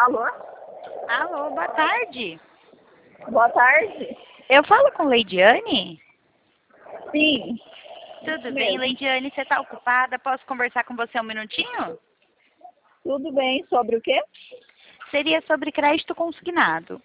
Alô? Alô, boa tarde. Boa tarde. Eu falo com Leidiane? Sim, Tudo bem, mesmo. Leidiane, você está ocupada? Posso conversar com você um minutinho? Tudo bem. Sobre o quê? Seria sobre crédito consignado.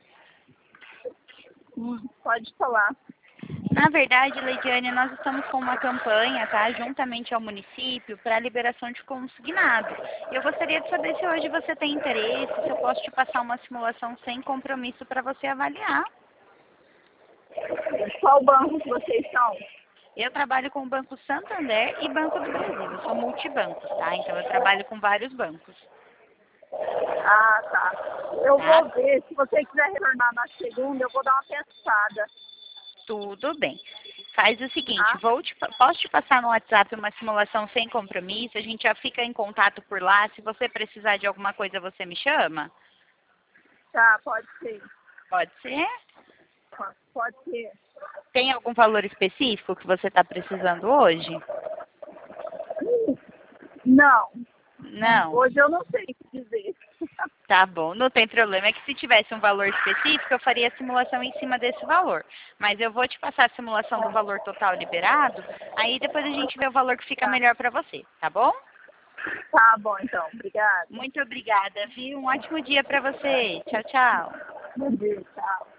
Pode falar. Na verdade, Leidiane, nós estamos com uma campanha, tá, juntamente ao município, para a liberação de consignado. Eu gostaria de saber se hoje você tem interesse, se eu posso te passar uma simulação sem compromisso para você avaliar. Qual banco que vocês são? Eu trabalho com o Banco Santander e Banco do Brasil. Eu sou multibancos, tá? Então eu trabalho com vários bancos. Ah, tá. Eu Tá? vou ver. Se você quiser retornar na segunda, eu vou dar uma pensada. Tudo bem. Faz o seguinte, Tá? posso te passar no WhatsApp uma simulação sem compromisso? A gente já fica em contato por lá. Se você precisar de alguma coisa, você me chama? Tá, pode ser. Pode ser? Pode ser. Tem algum valor específico que você está precisando hoje? Não. Não? Hoje eu não sei o que dizer. Tá bom, não tem problema. É que se tivesse um valor específico, eu faria a simulação em cima desse valor. Mas eu vou te passar a simulação do valor total liberado, aí depois a gente vê o valor que fica melhor para você, tá bom? Tá bom, então. Obrigada. Muito obrigada, viu? Um ótimo dia para você. Tchau, tchau. Bom dia. Tchau.